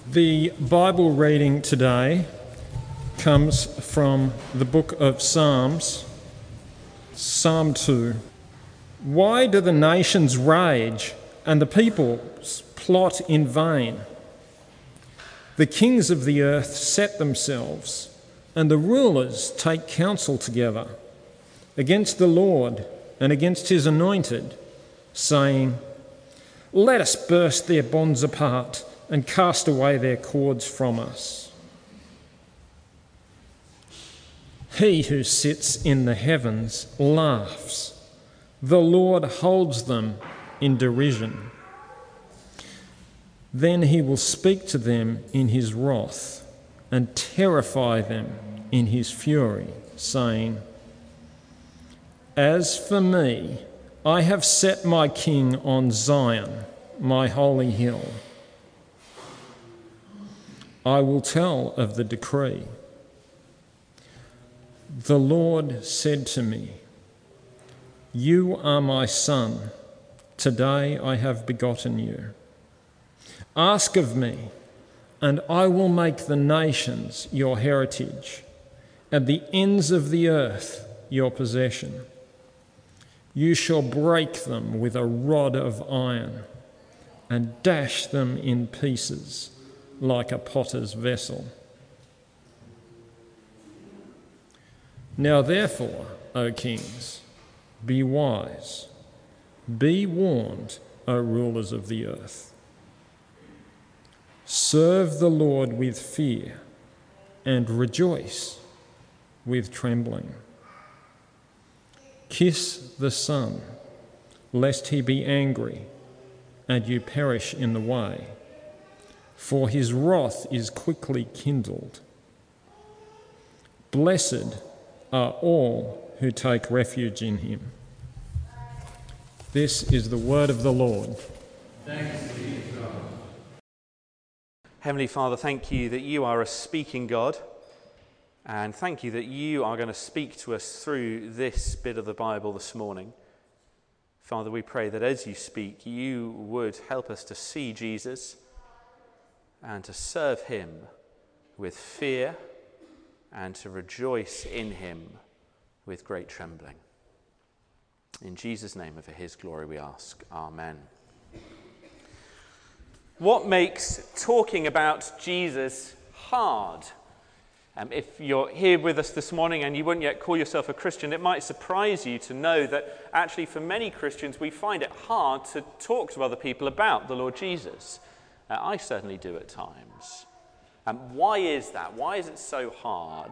The Bible reading today comes from the book of Psalms, Psalm 2. Why do the nations rage and the peoples plot in vain? The kings of the earth set themselves, and the rulers take counsel together against the Lord and against his anointed, saying, "Let us burst their bonds apart and cast away their cords from us." He who sits in the heavens laughs. The Lord holds them in derision. Then he will speak to them in his wrath and terrify them in his fury, saying, "As for me, I have set my king on Zion, my holy hill. I will tell of the decree. The Lord said to me, 'You are my son. Today I have begotten you. Ask of me, and I will make the nations your heritage, and the ends of the earth your possession. You shall break them with a rod of iron, and dash them in pieces like a potter's vessel.' Now therefore, O kings, be wise. Be warned, O rulers of the earth. Serve the Lord with fear and rejoice with trembling. Kiss the Son, lest he be angry and you perish in the way, for his wrath is quickly kindled. Blessed are all who take refuge in him." This is the word of the Lord. Thanks be to God. Heavenly Father, thank you that you are a speaking God, and thank you that you are going to speak to us through this bit of the Bible this morning. Father, we pray that as you speak, you would help us to see Jesus and to serve him with fear and to rejoice in him with great trembling. In Jesus' name and for his glory we ask. Amen. What makes talking about Jesus hard? If you're here with us this morning and you wouldn't yet call yourself a Christian, it might surprise you to know that actually for many Christians we find it hard to talk to other people about the Lord Jesus. I certainly do at times. Why is that? Why is it so hard?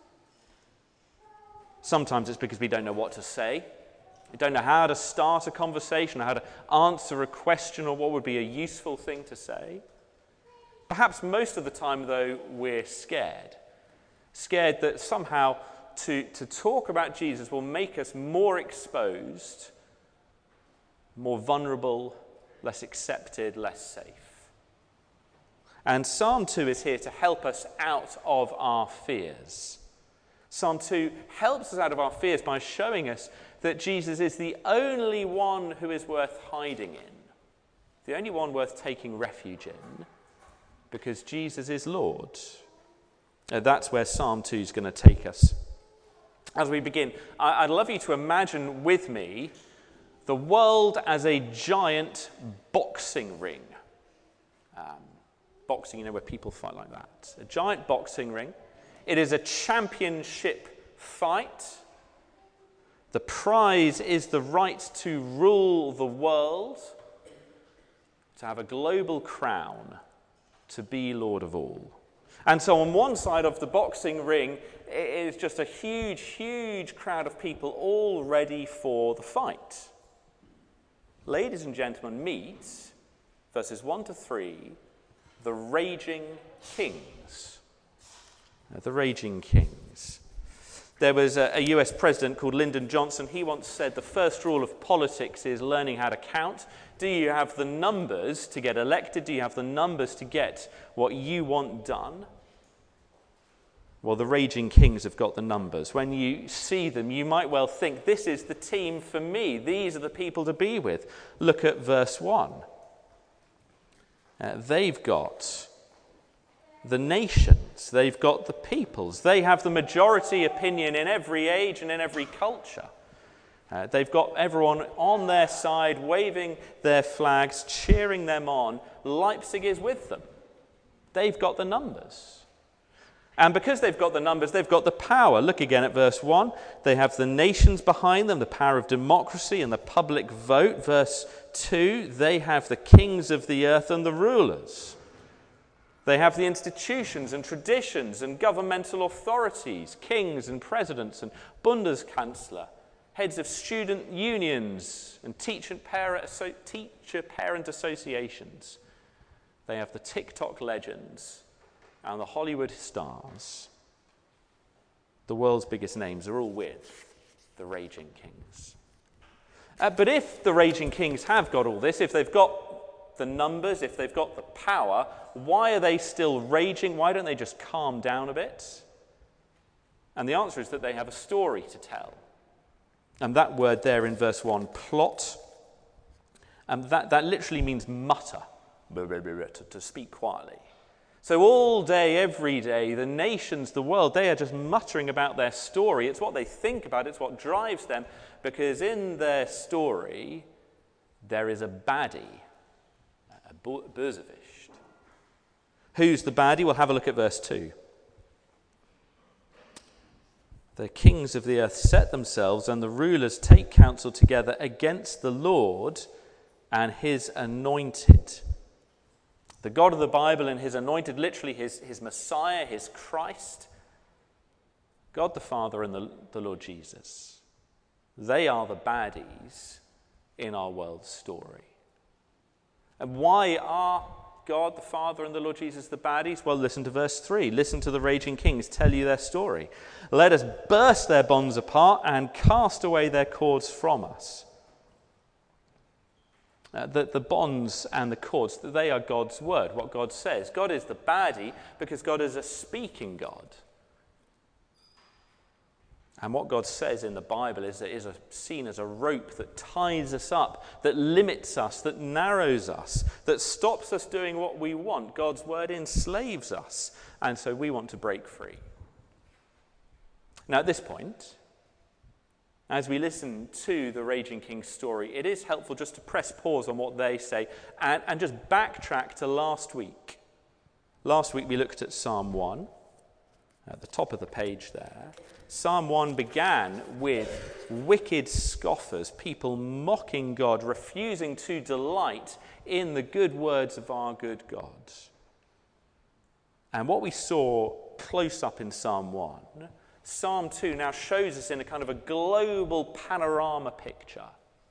Sometimes it's because we don't know what to say. We don't know how to start a conversation, or how to answer a question, or what would be a useful thing to say. Perhaps most of the time, though, we're scared. Scared that somehow to talk about Jesus will make us more exposed, more vulnerable, less accepted, less safe. And Psalm 2 is here to help us out of our fears. Psalm 2 helps us out of our fears by showing us that Jesus is the only one who is worth hiding in, the only one worth taking refuge in, because Jesus is Lord. That's where Psalm 2 is going to take us. As we begin, I'd love you to imagine with me the world as a giant boxing ring. Boxing, where people fight like that. A giant boxing ring. It is a championship fight. The prize is the right to rule the world, to have a global crown, to be Lord of all. And so on one side of the boxing ring, it is just a huge, huge crowd of people all ready for the fight. Ladies and gentlemen, meet, verses 1 to 3, the raging kings. The raging kings. There was a US president called Lyndon Johnson. He once said the first rule of politics is learning how to count. Do you have the numbers to get elected? Do you have the numbers to get what you want done? Well, the raging kings have got the numbers. When you see them, you might well think, this is the team for me. These are the people to be with. Look at verse 1. They've got the nations. They've got the peoples. They have the majority opinion in every age and in every culture. They've got everyone on their side, waving their flags, cheering them on. Leipzig is with them. They've got the numbers. And because they've got the numbers, they've got the power. Look again at verse 1. They have the nations behind them, the power of democracy and the public vote. Verse 2, they have the kings of the earth and the rulers. They have the institutions and traditions and governmental authorities, kings and presidents and Bundeskanzler, heads of student unions and teacher-parent associations. They have the TikTok legends and the Hollywood stars. The world's biggest names are all with the Raging Kings. But if the Raging Kings have got all this, if they've got the numbers, if they've got the power, why are they still raging? Why don't they just calm down a bit? And the answer is that they have a story to tell. And that word there in verse 1, plot, and that literally means mutter, to speak quietly. So all day, every day, the nations, the world, they are just muttering about their story. It's what they think about, it's what drives them, because in their story, there is a baddie, a Bösewicht. Who's the baddie? We'll have a look at verse 2. The kings of the earth set themselves, and the rulers take counsel together against the Lord and his anointed. The God of the Bible and his anointed, literally his Messiah, his Christ, God the Father and the Lord Jesus. They are the baddies in our world's story. And why are God the Father and the Lord Jesus the baddies? Well, listen to verse 3. Listen to the Raging Kings tell you their story. Let us burst their bonds apart and cast away their cords from us. The bonds and the cords, they are God's word, what God says. God is the baddie because God is a speaking God. And what God says in the Bible is seen as a rope that ties us up, that limits us, that narrows us, that stops us doing what we want. God's word enslaves us, and so we want to break free. Now at this point, as we listen to the Raging King's story, it is helpful just to press pause on what they say and just backtrack to last week. Last week we looked at Psalm 1, at the top of the page there. Psalm 1 began with wicked scoffers, people mocking God, refusing to delight in the good words of our good God. And what we saw close up in Psalm 1, Psalm 2 now shows us in a kind of a global panorama picture.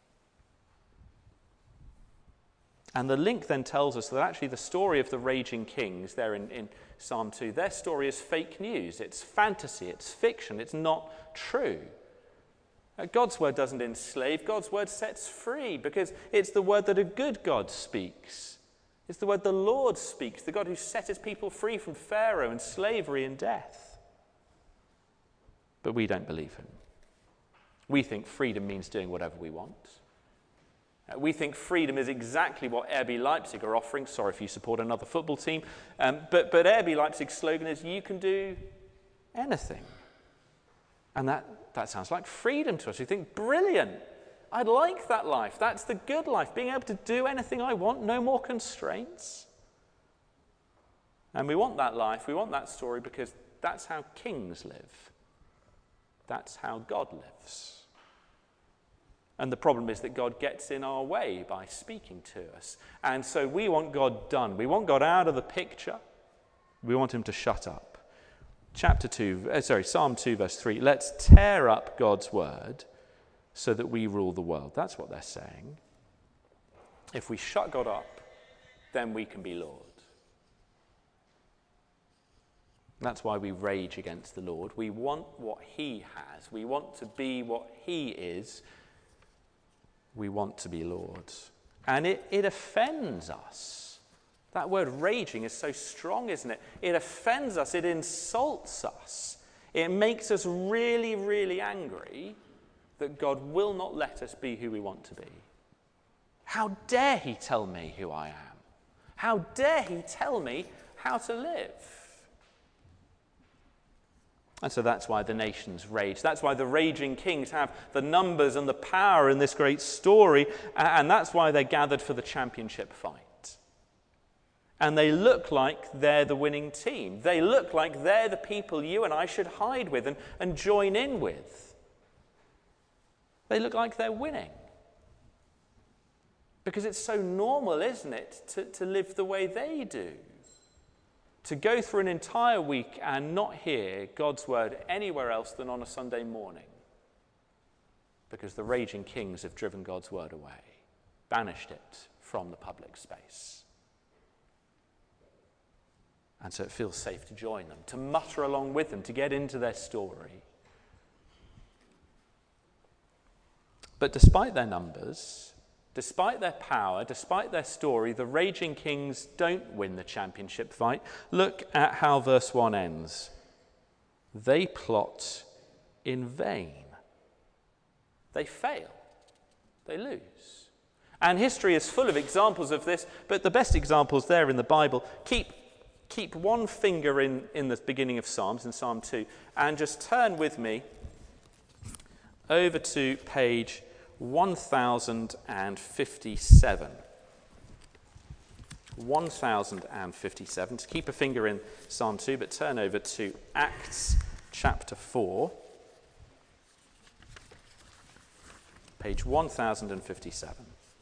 And the link then tells us that actually the story of the Raging Kings there in Psalm 2, their story is fake news. It's fantasy, it's fiction, it's not true. God's word doesn't enslave, God's word sets free because it's the word that a good God speaks. It's the word the Lord speaks, the God who set his people free from Pharaoh and slavery and death. But we don't believe him. We think freedom means doing whatever we want. We think freedom is exactly what RB Leipzig are offering. Sorry if you support another football team. But RB Leipzig's slogan is, you can do anything. And that sounds like freedom to us. We think, brilliant. I'd like that life. That's the good life. Being able to do anything I want, no more constraints. And we want that life, we want that story because that's how kings live. That's how God lives. And the problem is that God gets in our way by speaking to us. And so we want God done. We want God out of the picture. We want him to shut up. Psalm 2 verse 3. Let's tear up God's word so that we rule the world. That's what they're saying. If we shut God up, then we can be Lord. That's why we rage against the Lord. We want what he has. We want to be what he is. We want to be Lord. And it offends us. That word raging is so strong, isn't it? It offends us. It insults us. It makes us really, really angry that God will not let us be who we want to be. How dare he tell me who I am? How dare he tell me how to live. And so that's why the nations rage. That's why the raging kings have the numbers and the power in this great story. And that's why they're gathered for the championship fight. And they look like they're the winning team. They look like they're the people you and I should hide with and join in with. They look like they're winning. Because it's so normal, isn't it, to live the way they do. To go through an entire week and not hear God's word anywhere else than on a Sunday morning. Because the raging kings have driven God's word away, banished it from the public space. And so it feels safe to join them, to mutter along with them, to get into their story. But despite their numbers, despite their power, despite their story, the raging kings don't win the championship fight. Look at how verse 1 ends. They plot in vain. They fail. They lose. And history is full of examples of this, but the best examples there in the Bible. Keep one finger in the beginning of Psalms, in Psalm 2, and just turn with me over to page 1057. 1057. To keep a finger in Psalm 2, but turn over to Acts chapter 4, page 1057.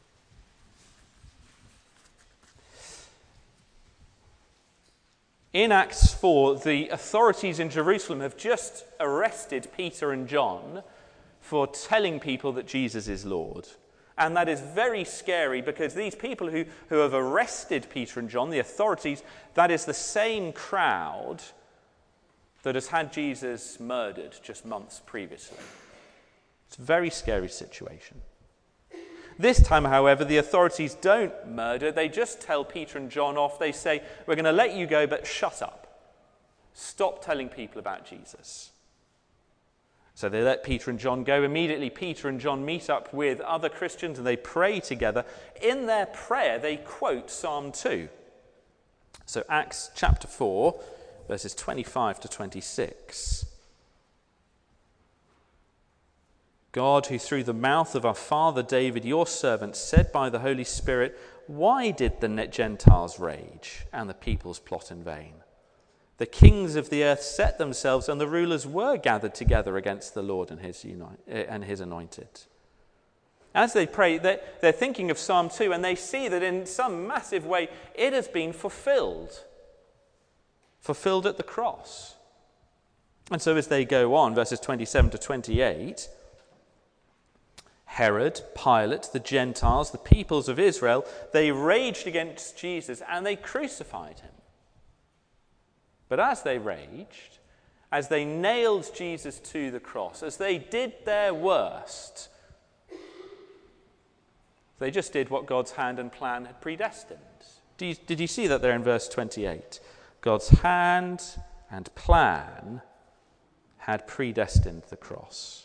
In Acts 4, the authorities in Jerusalem have just arrested Peter and John for telling people that Jesus is Lord. And that is very scary because these people who have arrested Peter and John, the authorities, that is the same crowd that has had Jesus murdered just months previously. It's a very scary situation. This time, however, the authorities don't murder. They just tell Peter and John off. They say, we're going to let you go, but shut up. Stop telling people about Jesus. So they let Peter and John go. Immediately, Peter and John meet up with other Christians and they pray together. In their prayer, they quote Psalm 2. So Acts chapter 4, verses 25 to 26. God, who through the mouth of our father David, your servant, said by the Holy Spirit, why did the Gentiles rage and the peoples plot in vain? The kings of the earth set themselves, and the rulers were gathered together against the Lord and his anointed. As they pray, they're thinking of Psalm 2, and they see that in some massive way it has been fulfilled at the cross. And so as they go on, verses 27 to 28, Herod, Pilate, the Gentiles, the peoples of Israel, they raged against Jesus and they crucified him. But as they raged, as they nailed Jesus to the cross, as they did their worst, they just did what God's hand and plan had predestined. Did you see that there in verse 28? God's hand and plan had predestined the cross.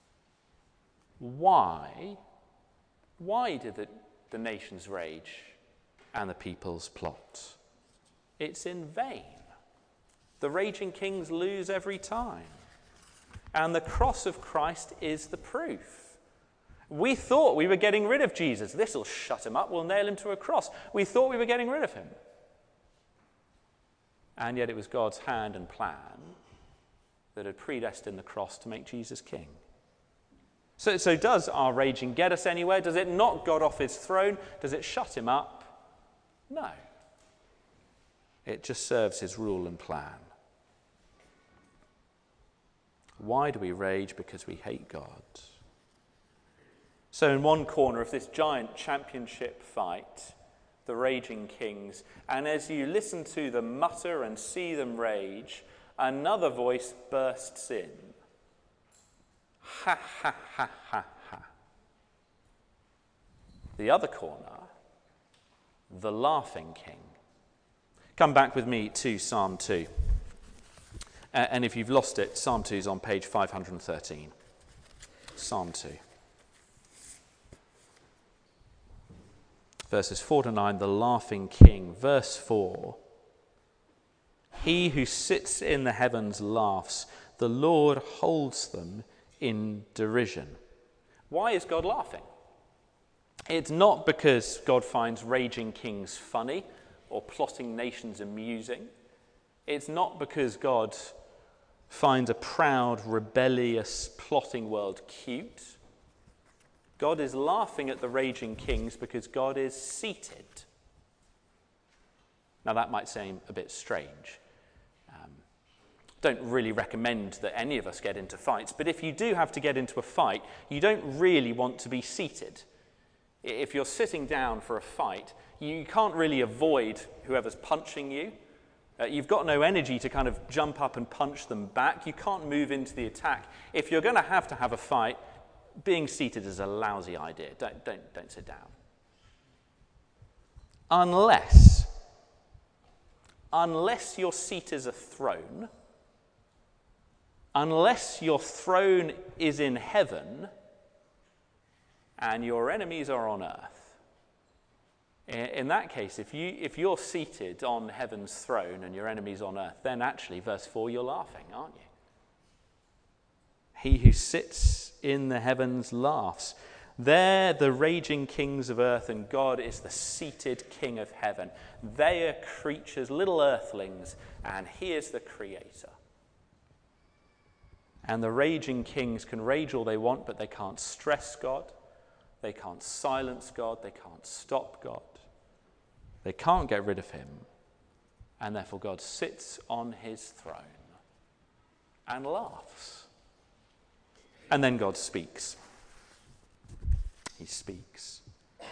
Why did the nations rage and the peoples plot? It's in vain. The raging kings lose every time. And the cross of Christ is the proof. We thought we were getting rid of Jesus. This will shut him up. We'll nail him to a cross. We thought we were getting rid of him. And yet it was God's hand and plan that had predestined the cross to make Jesus king. So does our raging get us anywhere? Does it knock God off his throne? Does it shut him up? No. It just serves his rule and plan. Why do we rage? Because we hate God. So in one corner of this giant championship fight, the raging kings, and as you listen to them mutter and see them rage, another voice bursts in. Ha, ha, ha, ha, ha. The other corner, the laughing king. Come back with me to Psalm 2. And if you've lost it, Psalm 2 is on page 513. Psalm 2. Verses 4 to 9, the laughing king. Verse 4, He who sits in the heavens laughs. The Lord holds them in derision. Why is God laughing? It's not because God finds raging kings funny or plotting nations amusing. It's not because God finds a proud, rebellious, plotting world cute. God is laughing at the raging kings because God is seated. Now that might seem a bit strange. Don't really recommend that any of us get into fights, but if you do have to get into a fight, you don't really want to be seated. If you're sitting down for a fight, you can't really avoid whoever's punching you. You've got no energy to kind of jump up and punch them back. You can't move into the attack. If you're going to have a fight, being seated is a lousy idea. Don't sit down. Unless your seat is a throne, unless your throne is in heaven and your enemies are on earth. In that case, if you're seated on heaven's throne and your enemies on earth, then actually, verse 4, you're laughing, aren't you? He who sits in the heavens laughs. They're the raging kings of earth, and God is the seated king of heaven. They are creatures, little earthlings, and he is the creator. And the raging kings can rage all they want, but they can't stress God. They can't silence God. They can't stop God. They can't get rid of him. And therefore God sits on his throne and laughs. And then God speaks. He speaks.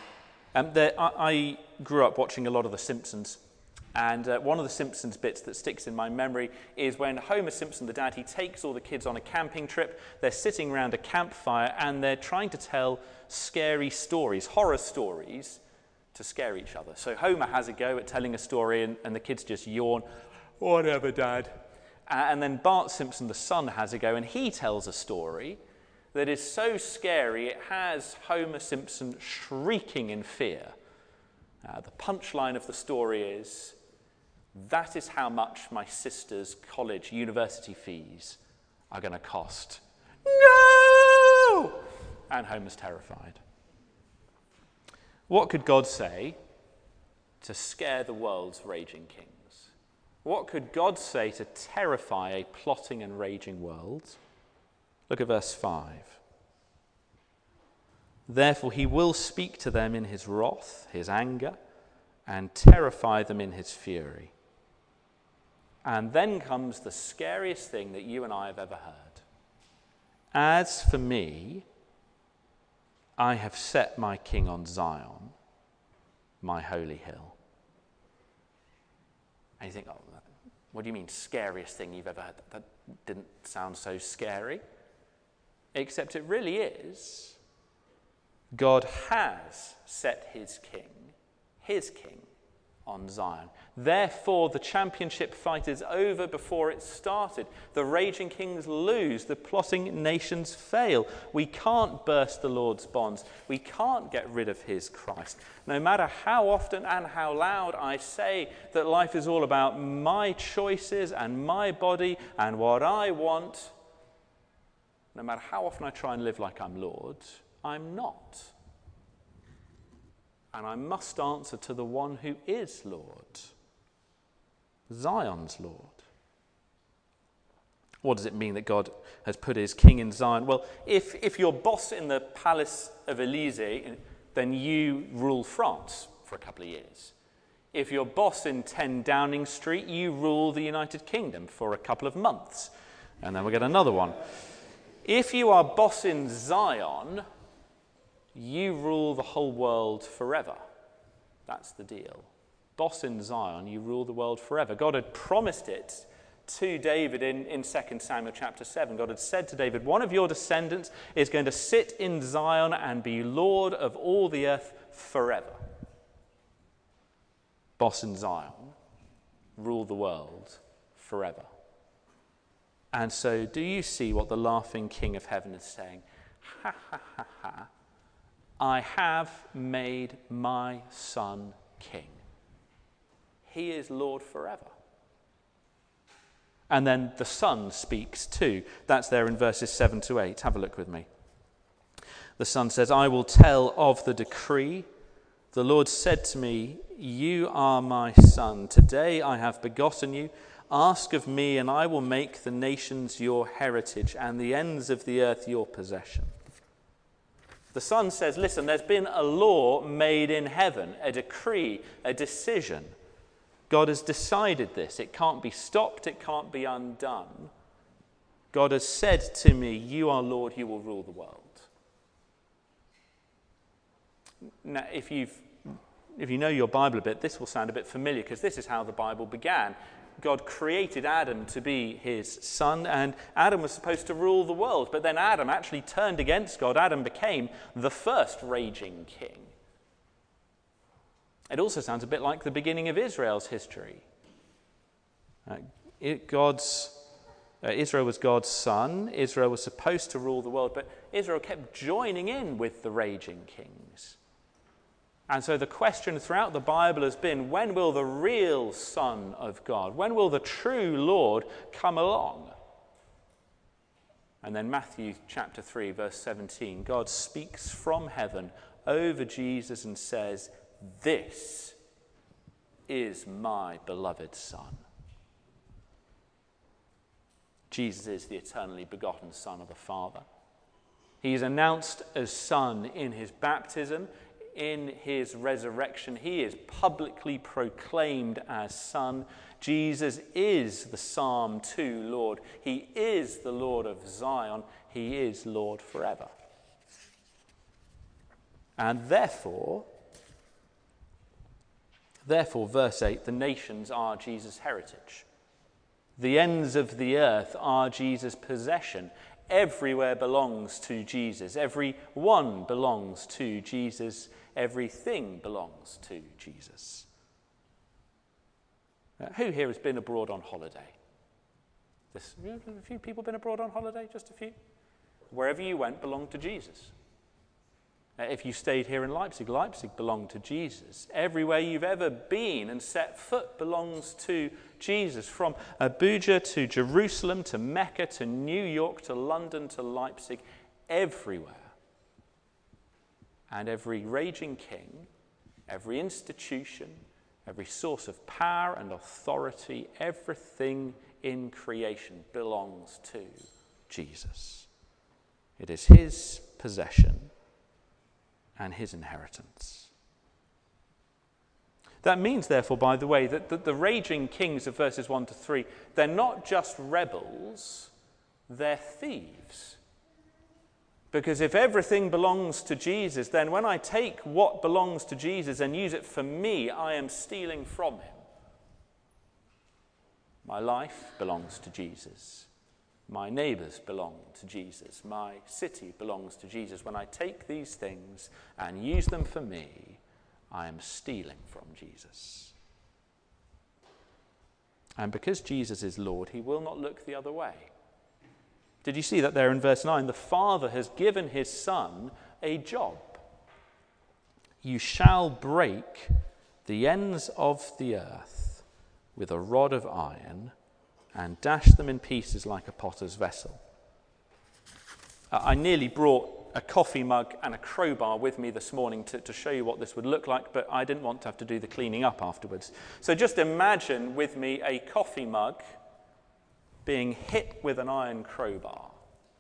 I grew up watching a lot of The Simpsons. And one of the Simpsons bits that sticks in my memory is when Homer Simpson, the dad, he takes all the kids on a camping trip. They're sitting around a campfire and they're trying to tell scary stories, horror stories, to scare each other. So Homer has a go at telling a story and the kids just yawn, "Whatever, Dad." And then Bart Simpson, the son, has a go and he tells a story that is so scary it has Homer Simpson shrieking in fear. The punchline of the story is, "That is how much my sister's college university fees are going to cost." No! And Homer's terrified. What could God say to scare the world's raging kings? What could God say to terrify a plotting and raging world? Look at verse 5. Therefore he will speak to them in his wrath, his anger, and terrify them in his fury. And then comes the scariest thing that you and I have ever heard. As for me, I have set my king on Zion, my holy hill. And you think, oh, what do you mean scariest thing you've ever heard? That didn't sound so scary. Except it really is. God has set his king, on Zion. Therefore, the championship fight is over before it started. The raging kings lose. The plotting nations fail. We can't burst the Lord's bonds. We can't get rid of his Christ. No matter how often and how loud I say that life is all about my choices and my body and what I want, no matter how often I try and live like I'm Lord, I'm not. And I must answer to the one who is Lord, Zion's Lord. What does it mean that God has put his king in Zion? Well, if you're boss in the Palace of Élysée, then you rule France for a couple of years. If you're boss in 10 Downing Street, you rule the United Kingdom for a couple of months. And then we'll get another one. If you are boss in Zion, you rule the whole world forever. That's the deal. Boss in Zion, you rule the world forever. God had promised it to David in 2 Samuel chapter 7. God had said to David, one of your descendants is going to sit in Zion and be Lord of all the earth forever. Boss in Zion, rule the world forever. And so do you see what the laughing King of heaven is saying? Ha ha ha ha. I have made my son king. He is Lord forever. And then the Son speaks too. That's there in verses 7 to 8. Have a look with me. The Son says, I will tell of the decree. The Lord said to me, you are my Son. Today I have begotten you. Ask of me, and I will make the nations your heritage and the ends of the earth your possession. The Son says, listen, there's been a law made in heaven, a decree, a decision. God has decided this. It can't be stopped. It can't be undone. God has said to me, you are Lord, you will rule the world. Now, if you know your Bible a bit, this will sound a bit familiar because this is how the Bible began. God created Adam to be his son, and Adam was supposed to rule the world. But then Adam actually turned against God. Adam became the first raging king. It also sounds a bit like the beginning of Israel's history. Israel was God's son. Israel was supposed to rule the world, but Israel kept joining in with the raging kings. And so the question throughout the Bible has been, when will the real Son of God, when will the true Lord come along? And then Matthew chapter 3, verse 17, God speaks from heaven over Jesus and says, this is my beloved Son. Jesus is the eternally begotten Son of the Father. He is announced as Son in his baptism. In his resurrection, he is publicly proclaimed as Son. Jesus is the Psalm 2 Lord. He is the Lord of Zion. He is Lord forever. And therefore, verse 8, the nations are Jesus' heritage. The ends of the earth are Jesus' possession. Everywhere belongs to Jesus. Everyone belongs to Jesus. Everything belongs to Jesus. Who here has been abroad on holiday? A few people been abroad on holiday? Just a few? Wherever you went belonged to Jesus. If you stayed here in Leipzig, Leipzig belonged to Jesus. Everywhere you've ever been and set foot belongs to Jesus. From Abuja to Jerusalem to Mecca to New York to London to Leipzig, everywhere. And every raging king, every institution, every source of power and authority, everything in creation belongs to Jesus. It is his possession and his inheritance. That means, therefore, by the way, that the raging kings of verses 1 to 3, they're not just rebels, they're thieves. Because if everything belongs to Jesus, then when I take what belongs to Jesus and use it for me, I am stealing from him. My life belongs to Jesus. My neighbours belong to Jesus. My city belongs to Jesus. When I take these things and use them for me, I am stealing from Jesus. And because Jesus is Lord, he will not look the other way. Did you see that there in verse 9? The Father has given his Son a job. You shall break the ends of the earth with a rod of iron and dash them in pieces like a potter's vessel. I nearly brought a coffee mug and a crowbar with me this morning to show you what this would look like, but I didn't want to have to do the cleaning up afterwards. So just imagine with me a coffee mug being hit with an iron crowbar.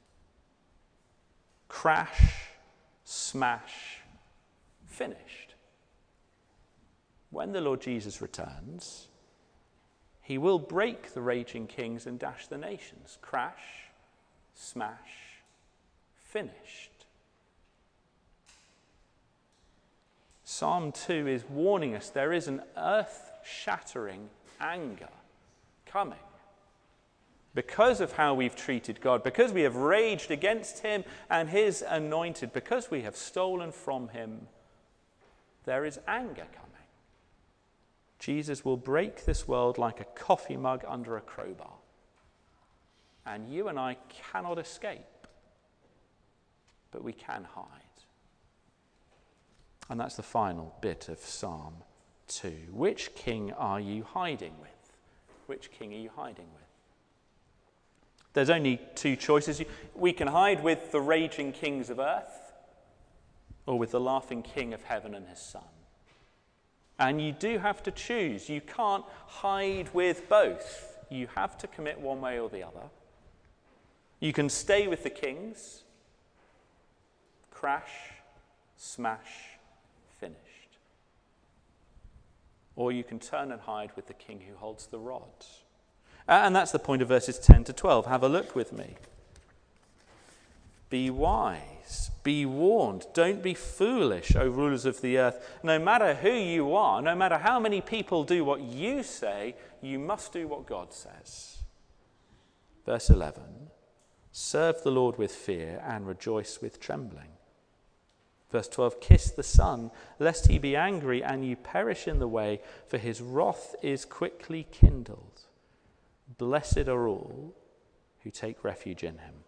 Crash, smash, finished. When the Lord Jesus returns, he will break the raging kings and dash the nations. Crash, smash, finished. Psalm 2 is warning us there is an earth-shattering anger coming. Because of how we've treated God, because we have raged against him and his anointed, because we have stolen from him, there is anger coming. Jesus will break this world like a coffee mug under a crowbar. And you and I cannot escape, but we can hide. And that's the final bit of Psalm 2. Which king are you hiding with? Which king are you hiding with? There's only two choices. We can hide with the raging kings of earth or with the laughing King of heaven and his Son. And you do have to choose. You can't hide with both. You have to commit one way or the other. You can stay with the kings, crash, smash, finished. Or you can turn and hide with the king who holds the rod. And that's the point of verses 10 to 12. Have a look with me. Be wise, be warned, don't be foolish, O rulers of the earth. No matter who you are, no matter how many people do what you say, you must do what God says. Verse 11, serve the Lord with fear and rejoice with trembling. Verse 12, kiss the Son, lest he be angry and you perish in the way, for his wrath is quickly kindled. Blessed are all who take refuge in him.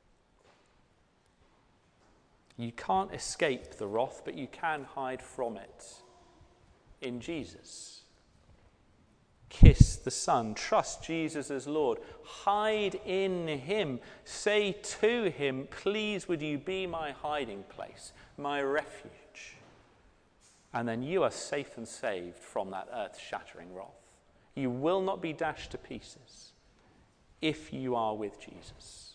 You can't escape the wrath, but you can hide from it in Jesus. Kiss the Son. Trust Jesus as Lord. Hide in him. Say to him, please would you be my hiding place, my refuge. And then you are safe and saved from that earth-shattering wrath. You will not be dashed to pieces if you are with Jesus.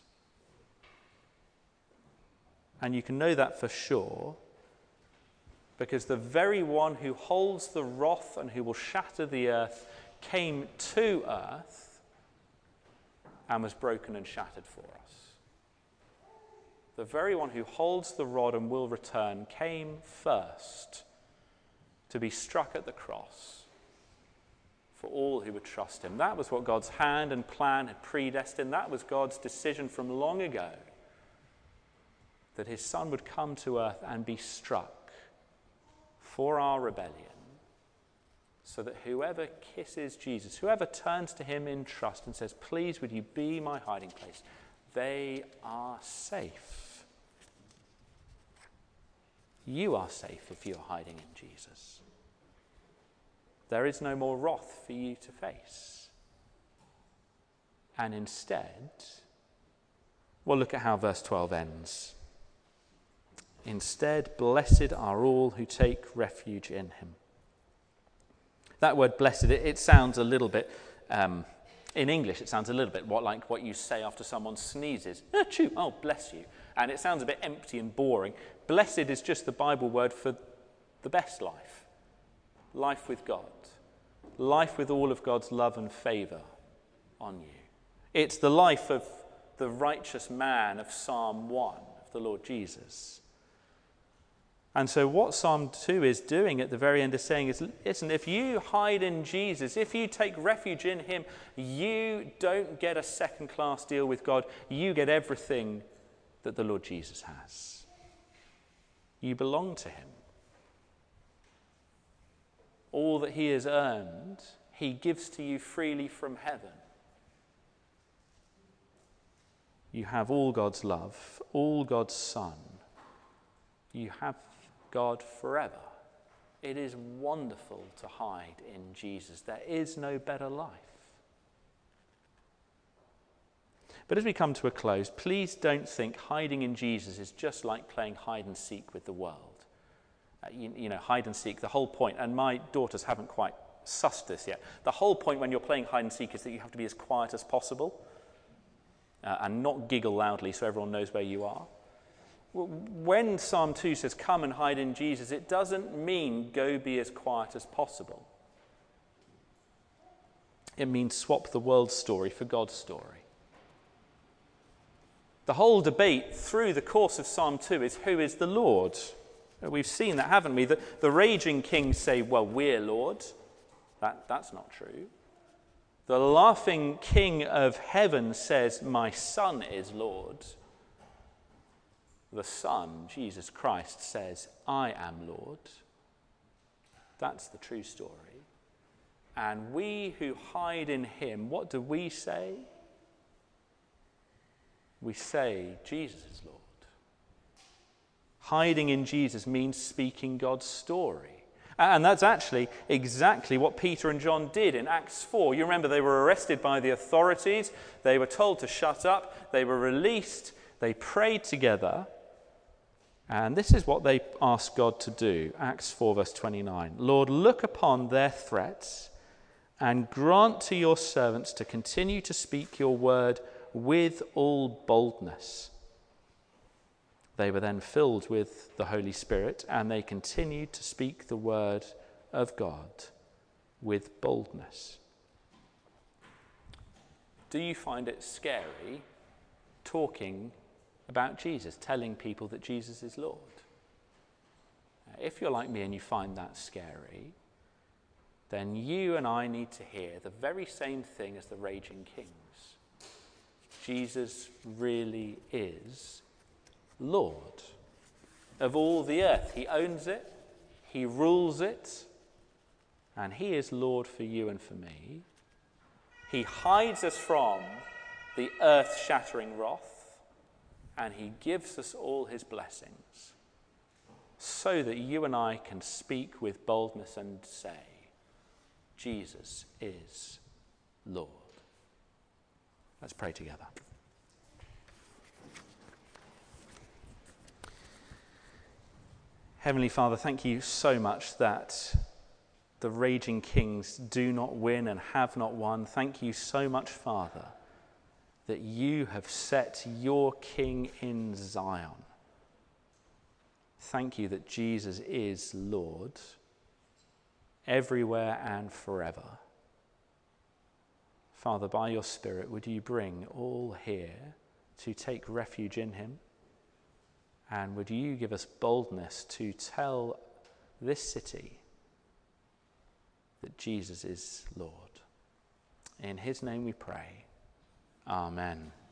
And you can know that for sure because the very one who holds the wrath and who will shatter the earth came to earth and was broken and shattered for us. The very one who holds the rod and will return came first to be struck at the cross for all who would trust him. That was what God's hand and plan had predestined. That was God's decision from long ago, that his Son would come to earth and be struck for our rebellion, so that whoever kisses Jesus, whoever turns to him in trust and says, please would you be my hiding place, they are safe. You are safe if you are hiding in Jesus. There is no more wrath for you to face. And instead, well, look at how verse 12 ends. Instead, blessed are all who take refuge in him. That word blessed, it sounds a little bit, in English, it sounds a little bit like what you say after someone sneezes. Achoo, oh, bless you. And it sounds a bit empty and boring. Blessed is just the Bible word for the best life. Life with God. Life with all of God's love and favour on you. It's the life of the righteous man of Psalm 1, of the Lord Jesus. And so what Psalm 2 is doing at the very end is saying is, listen, if you hide in Jesus, if you take refuge in him, you don't get a second-class deal with God. You get everything that the Lord Jesus has. You belong to him. All that he has earned, he gives to you freely from heaven. You have all God's love, all God's Son. You have God forever. It is wonderful to hide in Jesus. There is no better life. But as we come to a close, please don't think hiding in Jesus is just like playing hide and seek with the world. You know, hide and seek, the whole point, and my daughters haven't quite sussed this yet, the whole point when you're playing hide and seek is that you have to be as quiet as possible and not giggle loudly so everyone knows where you are. When Psalm 2 says, come and hide in Jesus, it doesn't mean go be as quiet as possible. It means swap the world's story for God's story. The whole debate through the course of Psalm 2 is who is the Lord? We've seen that, haven't we? The raging kings say, well, we're Lord. That's not true. The laughing King of heaven says, my Son is Lord. The Son, Jesus Christ, says, I am Lord. That's the true story. And we who hide in him, what do we say? We say, Jesus is Lord. Hiding in Jesus means speaking God's story. And that's actually exactly what Peter and John did in Acts 4. You remember they were arrested by the authorities. They were told to shut up. They were released. They prayed together. And this is what they asked God to do. Acts 4 verse 29. Lord, look upon their threats and grant to your servants to continue to speak your word with all boldness. They were then filled with the Holy Spirit, and they continued to speak the word of God with boldness. Do you find it scary talking about Jesus, telling people that Jesus is Lord? If you're like me and you find that scary, then you and I need to hear the very same thing as the raging kings. Jesus really is Lord of all the earth. He owns it, he rules it, and he is Lord for you and for me. He hides us from the earth-shattering wrath, and he gives us all his blessings so that you and I can speak with boldness and say, Jesus is Lord. Let's pray together. Heavenly Father, thank you so much that the raging kings do not win and have not won. Thank you so much, Father, that you have set your King in Zion. Thank you that Jesus is Lord everywhere and forever. Father, by your Spirit, would you bring all here to take refuge in him? And would you give us boldness to tell this city that Jesus is Lord? In his name we pray. Amen.